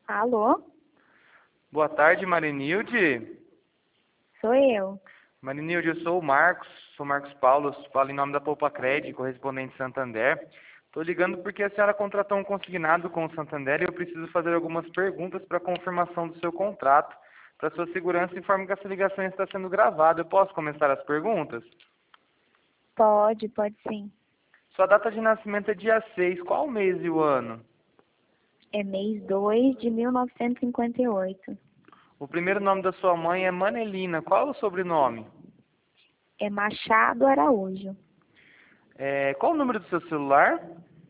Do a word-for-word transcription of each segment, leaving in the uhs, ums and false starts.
Alô? Boa tarde, Marinilde. Sou eu. Marinilde, eu sou o Marcos, sou o Marcos Paulo, falo em nome da Poupa Cred, correspondente Santander. Estou ligando porque a senhora contratou um consignado com o Santander e eu preciso fazer algumas perguntas para confirmação do seu contrato. Para sua segurança, informe que essa ligação está sendo gravada. Eu posso começar as perguntas? Pode, pode sim. Sua data de nascimento é dia seis. Qual o mês e o ano? É mês dois de mil novecentos e cinquenta e oito. O primeiro nome da sua mãe é Manelina. Qual é o sobrenome? É Machado Araújo. É, qual o número do seu celular?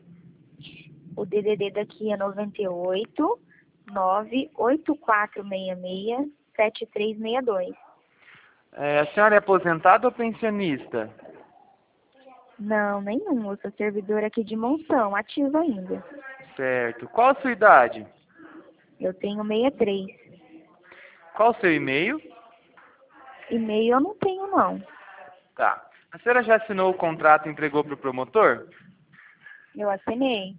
O D D D daqui é noventa e oito, nove oito quatro seis seis, sete três seis dois. É, a senhora é aposentada ou pensionista? Não, nenhum. Eu sou servidora aqui de Monção, ativa ainda. Certo. Qual a sua idade? Eu tenho sessenta e três. Qual o seu e-mail? E-mail eu não tenho, não. Tá. A senhora já assinou o contrato e entregou para o promotor? Eu assinei.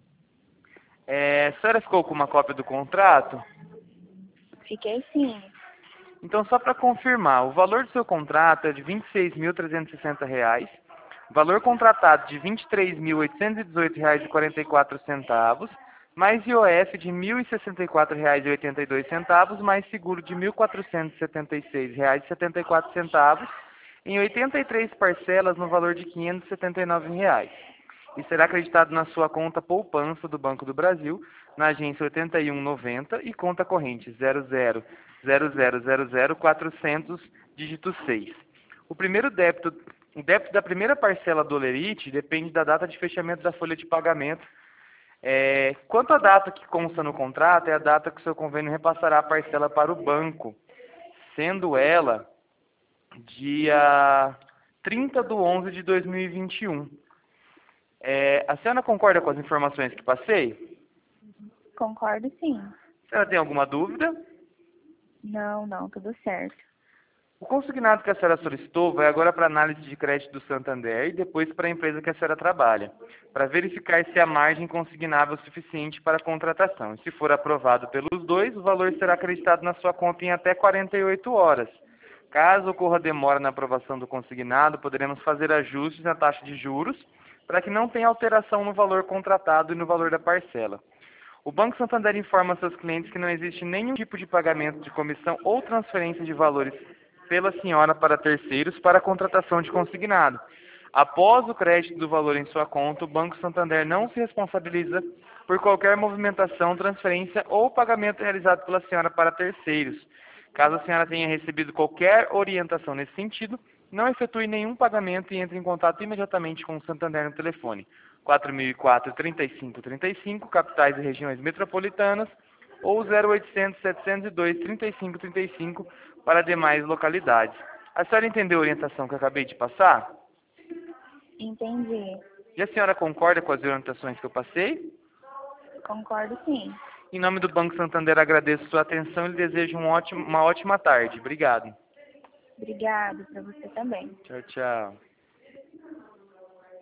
É, a senhora ficou com uma cópia do contrato? Fiquei sim. Então, só para confirmar, o valor do seu contrato é de vinte e seis mil trezentos e sessenta reais, valor contratado de vinte e três mil oitocentos e dezoito reais e quarenta e quatro centavos, mais I O F de mil e sessenta e quatro reais e oitenta e dois centavos, mais seguro de mil quatrocentos e setenta e seis reais e setenta e quatro centavos, em oitenta e três parcelas no valor de quinhentos e setenta e nove reais. E será acreditado na sua conta poupança do Banco do Brasil, na agência oitenta e um noventa e conta corrente zero zero zero zero zero zero quatrocentos, dígito seis. O primeiro débito, o débito da primeira parcela do Olerite depende da data de fechamento da folha de pagamento. É, quanto à data que consta no contrato, é a data que o seu convênio repassará a parcela para o banco, sendo ela dia trinta de onze de dois mil e vinte e um. É, a senhora concorda com as informações que passei? Concordo sim. A senhora tem alguma dúvida? Não, não, tudo certo. O consignado que a senhora solicitou vai agora para a análise de crédito do Santander e depois para a empresa que a senhora trabalha, para verificar se há margem consignável suficiente para a contratação. E se for aprovado pelos dois, o valor será acreditado na sua conta em até quarenta e oito horas. Caso ocorra demora na aprovação do consignado, poderemos fazer ajustes na taxa de juros para que não tenha alteração no valor contratado e no valor da parcela. O Banco Santander informa seus clientes que não existe nenhum tipo de pagamento de comissão ou transferência de valores pela senhora para terceiros para a contratação de consignado. Após o crédito do valor em sua conta, o Banco Santander não se responsabiliza por qualquer movimentação, transferência ou pagamento realizado pela senhora para terceiros. Caso a senhora tenha recebido qualquer orientação nesse sentido, não efetue nenhum pagamento e entre em contato imediatamente com o Santander no telefone quatro mil e quatro, trinta e cinco trinta e cinco, capitais e regiões metropolitanas, ou zero oitocentos, setecentos e dois, trinta e cinco trinta e cinco para demais localidades. A senhora entendeu a orientação que eu acabei de passar? Entendi. E a senhora concorda com as orientações que eu passei? Concordo sim. Em nome do Banco Santander, agradeço sua atenção e lhe desejo um ótimo, uma ótima tarde. Obrigado. Obrigada para você também. Tchau, tchau.